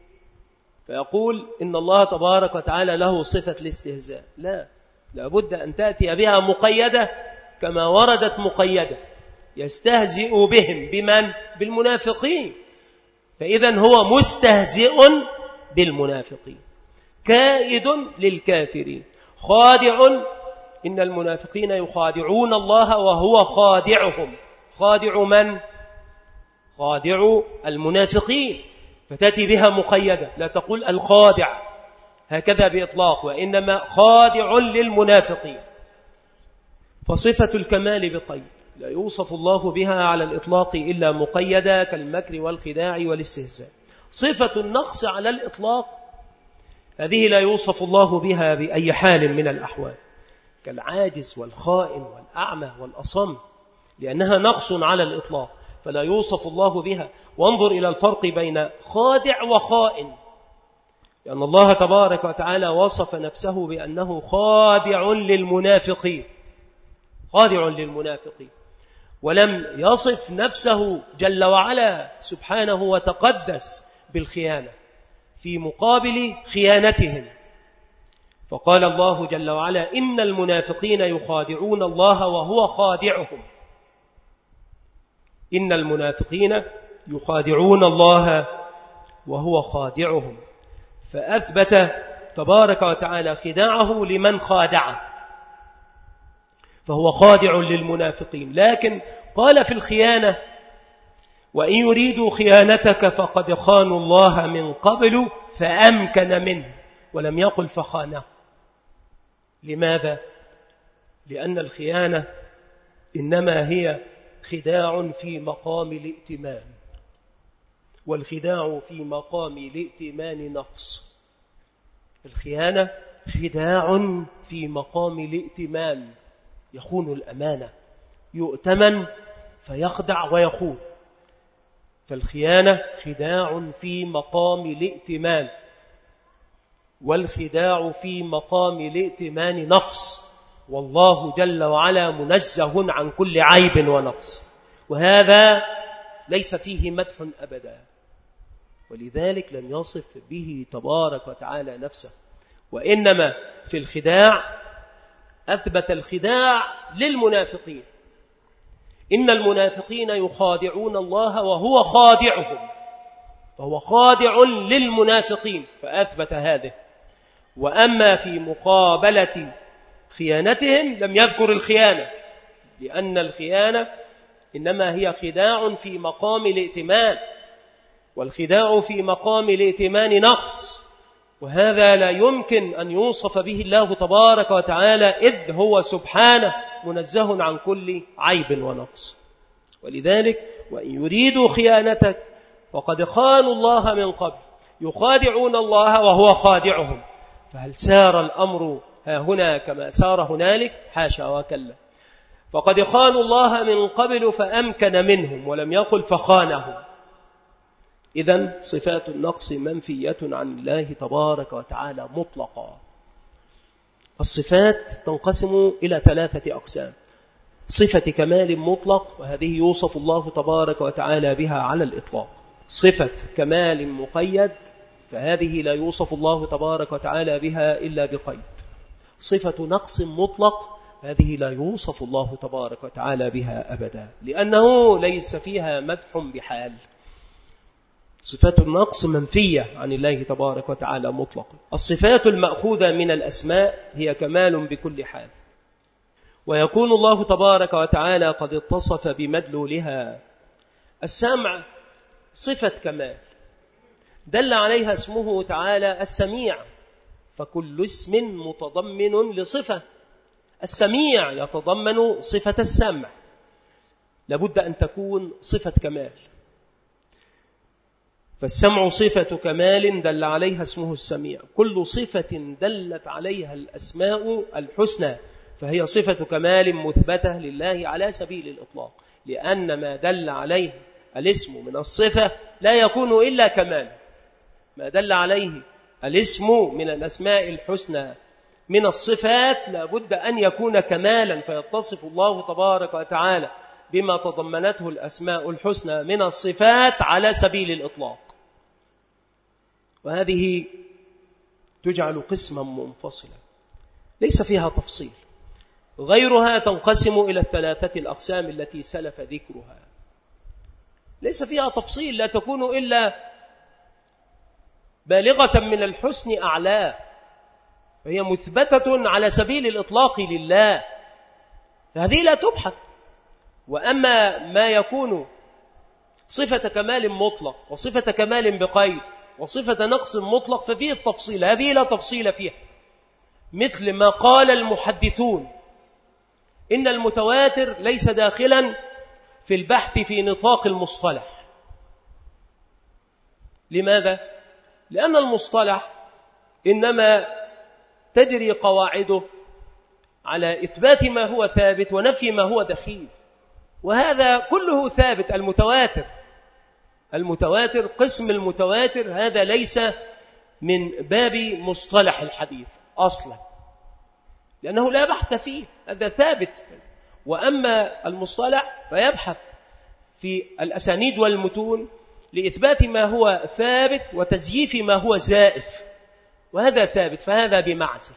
فيقول إن الله تبارك وتعالى له صفة الاستهزاء. لا، لابد أن تأتي بها مقيدة كما وردت مقيدة، يستهزئ بهم بمن؟ بالمنافقين، فإذا هو مستهزئ بالمنافقين، كائد للكافرين، خادع، إن المنافقين يخادعون الله وهو خادعهم. خادع من؟ خادع المنافقين، فتأتي بها مقيدة، لا تقول الخادع هكذا بإطلاق، وإنما خادع للمنافقين. فصفة الكمال بقيد لا يوصف الله بها على الإطلاق إلا مقيدة، كالمكر والخداع والاستهزاء. صفة النقص على الإطلاق هذه لا يوصف الله بها بأي حال من الأحوال، كالعاجز والخائن والأعمى والأصم، لأنها نقص على الإطلاق فلا يوصف الله بها. وانظر إلى الفرق بين خادع وخائن، لأن الله تبارك وتعالى وصف نفسه بأنه خادع للمنافقين، خادع للمنافقين، ولم يصف نفسه جل وعلا سبحانه وتقدس بالخيانة في مقابل خيانتهم، فقال الله جل وعلا إن المنافقين يخادعون الله وهو خادعهم. إن المنافقين يخادعون الله وهو خادعهم، فأثبت تبارك وتعالى خداعه لمن خادعه، فهو خادع للمنافقين. لكن قال في الخيانة وإن يريدوا خيانتك فقد خانوا الله من قبل فأمكن منه، ولم يقل فخانه. لماذا؟ لأن الخيانة إنما هي خداع في مقام الائتمان، والخداع في مقام الائتمان نقص. الخيانة خداع في مقام الائتمان، يخون الأمانة، يؤتمن فيخدع ويخون. فالخيانة خداع في مقام الائتمان، والخداع في مقام الائتمان نقص، والله جل وعلا منزه عن كل عيب ونقص، وهذا ليس فيه مدح أبدا، ولذلك لم يصف به تبارك وتعالى نفسه. وإنما في الخداع أثبت الخداع للمنافقين. إن المنافقين يخادعون الله وهو خادعهم، فهو خادع للمنافقين فأثبت هذه. وأما في مقابلة خيانتهم لم يذكر الخيانة، لأن الخيانة إنما هي خداع في مقام الائتمان، والخداع في مقام الائتمان نقص، وهذا لا يمكن أن يوصف به الله تبارك وتعالى، إذ هو سبحانه منزه عن كل عيب ونقص. ولذلك وإن يريدوا خيانتك فقد خانوا الله من قبل، يخادعون الله وهو خادعهم. فهل سار الأمر ها هنا كما سار هنالك؟ حاشا وكلا. فقد خانوا الله من قبل فأمكن منهم، ولم يقل فخانهم. إذن صفات النقص منفية عن الله تبارك وتعالى مطلقا. الصفات تنقسم إلى ثلاثة أقسام: صفة كمال مطلق، وهذه يوصف الله تبارك وتعالى بها على الإطلاق. صفة كمال مقيد، فهذه لا يوصف الله تبارك وتعالى بها إلا بقيد. صفة نقص مطلق، هذه لا يوصف الله تبارك وتعالى بها أبدا، لأنه ليس فيها مدح بحال. صفات النقص منفية عن الله تبارك وتعالى مطلقا. الصفات المأخوذة من الأسماء هي كمال بكل حال، ويكون الله تبارك وتعالى قد اتصف بمدلولها. السمع صفة كمال دل عليها اسمه تعالى السميع، فكل اسم متضمن لصفة. السميع يتضمن صفة السمع، لابد أن تكون صفة كمال. فالسمع صفة كمال دل عليها اسمه السميع. كل صفة دلت عليها الأسماء الحسنى فهي صفة كمال مثبتة لله على سبيل الإطلاق، لأن ما دل عليه الاسم من الصفة لا يكون إلا كمال. ما دل عليه الاسم من الأسماء الحسنى من الصفات لابد أن يكون كمالا، فيتصف الله تبارك وتعالى بما تضمنته الأسماء الحسنى من الصفات على سبيل الإطلاق. وهذه تجعل قسما منفصلا ليس فيها تفصيل. غيرها تنقسم إلى الثلاثة الأقسام التي سلف ذكرها، ليس فيها تفصيل، لا تكون إلا بالغة من الحسن أعلى، فهي مثبتة على سبيل الإطلاق لله، فهذه لا تبحث. وأما ما يكون صفة كمال مطلق وصفة كمال بقيد وصفة نقص مطلق ففيه التفصيل، هذه لا تفصيل فيها. مثل ما قال المحدثون إن المتواتر ليس داخلا في البحث في نطاق المصطلح. لماذا؟ لأن المصطلح إنما تجري قواعده على إثبات ما هو ثابت ونفي ما هو دخيل، وهذا كله ثابت. المتواتر المتواتر قسم المتواتر هذا ليس من باب مصطلح الحديث أصلا، لأنه لا بحث فيه، هذا ثابت. وأما المصطلح فيبحث في الأسانيد والمتون لإثبات ما هو ثابت وتزييف ما هو زائف، وهذا ثابت، فهذا بمعزل.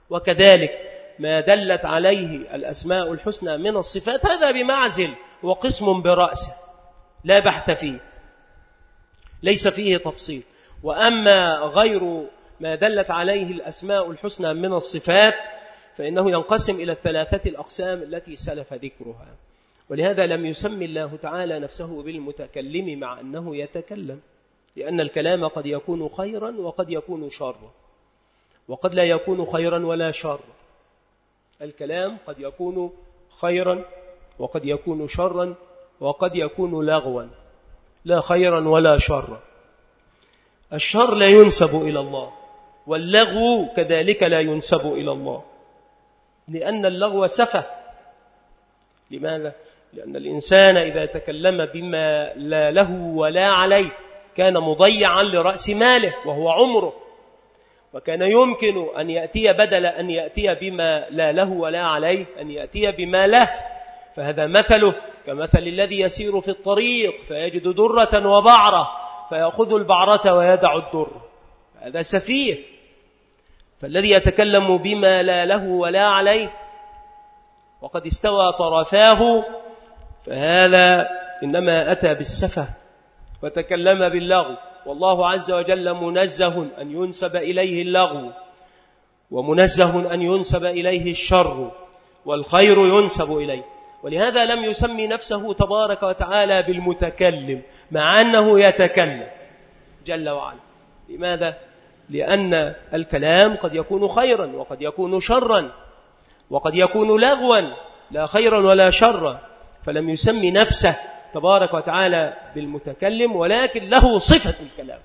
وكذلك ما دلت عليه الأسماء الحسنى من الصفات هذا بمعزل وقسم برأسه لا بحث فيه، ليس فيه تفصيل. وأما غير ما دلت عليه الأسماء الحسنى من الصفات فإنه ينقسم إلى الثلاثة الأقسام التي سلف ذكرها. ولهذا لم يسمي الله تعالى نفسه بالمتكلم مع أنه يتكلم، لأن الكلام قد يكون خيرا وقد يكون شرا، وقد لا يكون خيرا ولا شرا. الكلام قد يكون خيرا وقد يكون شرا وقد يكون لغوا، لا خيرا ولا شرا. الشر لا ينسب إلى الله، واللغو كذلك لا ينسب إلى الله، لأن اللغو سفه. لماذا؟ لأن الإنسان إذا تكلم بما لا له ولا عليه كان مضيعا لرأس ماله وهو عمره، وكان يمكن أن يأتي بدل أن يأتي بما لا له ولا عليه أن يأتي بما له. فهذا مثله كمثل الذي يسير في الطريق فيجد درة وبعرة فيأخذ البعرة ويدع الدر، هذا سفيه. فالذي يتكلم بما لا له ولا عليه وقد استوى طرفاه فهذا إنما أتى بالسفه وتكلم باللغو. والله عز وجل منزه أن ينسب إليه اللغو، ومنزه أن ينسب إليه الشر، والخير ينسب إليه. ولهذا لم يسمي نفسه تبارك وتعالى بالمتكلم مع أنه يتكلم جل وعلا. لماذا؟ لأن الكلام قد يكون خيرا وقد يكون شرا وقد يكون لغوا لا خيرا ولا شرا، فلم يسمي نفسه تبارك وتعالى بالمتكلم، ولكن له صفة الكلام،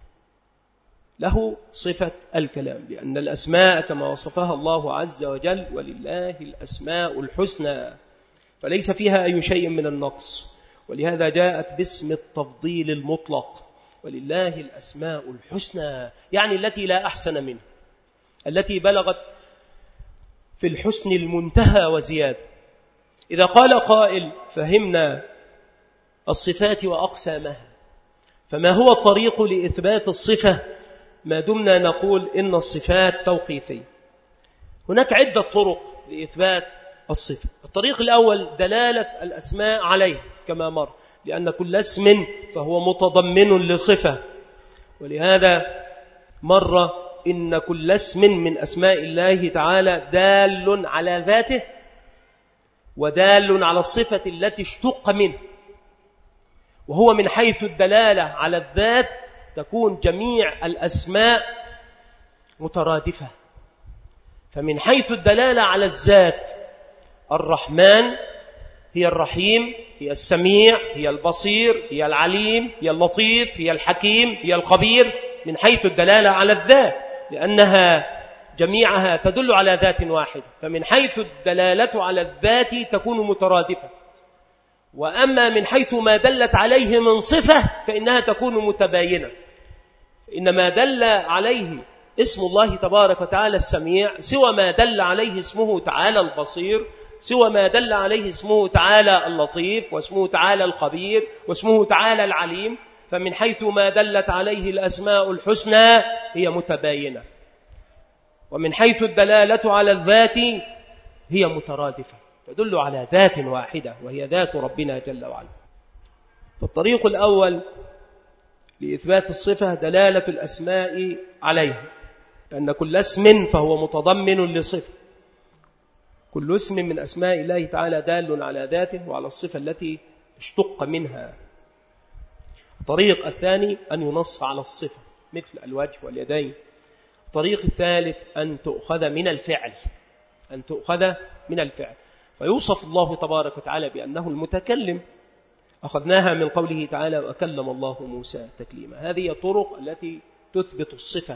له صفة الكلام، لأن الأسماء كما وصفها الله عز وجل ولله الأسماء الحسنى فليس فيها أي شيء من النقص، ولهذا جاءت باسم التفضيل المطلق ولله الأسماء الحسنى، يعني التي لا أحسن منه، التي بلغت في الحسن المنتهى وزيادة. إذا قال قائل فهمنا الصفات وأقسامها، فما هو الطريق لإثبات الصفة ما دمنا نقول إن الصفات توقيفية؟ هناك عدة طرق لإثبات الصفة. الطريق الأول دلالة الأسماء عليه كما مر، لأن كل اسم فهو متضمن لصفة، ولهذا مر إن كل اسم من أسماء الله تعالى دال على ذاته ودال على الصفة التي اشتق منه. وهو من حيث الدلالة على الذات تكون جميع الأسماء مترادفة، فمن حيث الدلالة على الذات الرحمن هي الرحيم، هي السميع، هي البصير، هي العليم، هي اللطيف، هي الحكيم، هي الخبير، من حيث الدلالة على الذات، لأنها جميعها تدل على ذات واحدة، فمن حيث الدلالة على الذات تكون مترادفة. وأما من حيث ما دلت عليه من صفة فإنها تكون متباينة. إنما دل عليه اسم الله تبارك وتعالى السميع سوى ما دل عليه اسمه تعالى البصير، سوى ما دل عليه اسمه تعالى اللطيف، واسمه تعالى الخبير، واسمه تعالى العليم. فمن حيث ما دلت عليه الأسماء الحسنى هي متباينة، ومن حيث الدلالة على الذات هي مترادفة، تدل على ذات واحدة وهي ذات ربنا جل وعلا. فالطريق الأول لإثبات الصفة دلالة الأسماء عليه، لأن كل اسم فهو متضمن لصفة، كل اسم من أسماء الله تعالى دال على ذاته وعلى الصفة التي اشتق منها. الطريق الثاني أن ينص على الصفة مثل الوجه واليدين. الطريق الثالث أن تؤخذ من الفعل، أن تؤخذ من الفعل، فيوصف الله تبارك وتعالى بأنه المتكلم، أخذناها من قوله تعالى وكلم الله موسى تكليما. هذه الطرق التي تثبت الصفة.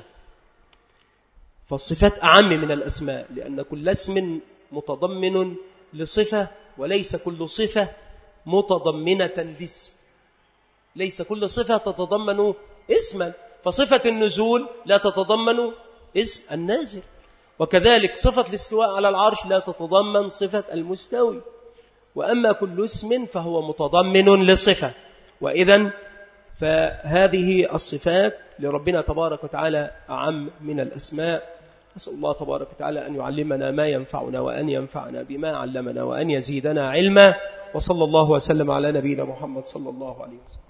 فالصفات أعم من الأسماء، لأن كل اسم متضمن لصفة، وليس كل صفة متضمنة لاسم، ليس كل صفة تتضمن اسما، فصفة النزول لا تتضمن اسم النازل، وكذلك صفة الاستواء على العرش لا تتضمن صفة المستوي. وأما كل اسم فهو متضمن لصفة. وإذن فهذه الصفات لربنا تبارك وتعالى أعم من الأسماء. أسأل الله تبارك وتعالى أن يعلمنا ما ينفعنا وأن ينفعنا بما علمنا وأن يزيدنا علما. وصلى الله وسلم على نبينا محمد صلى الله عليه وسلم.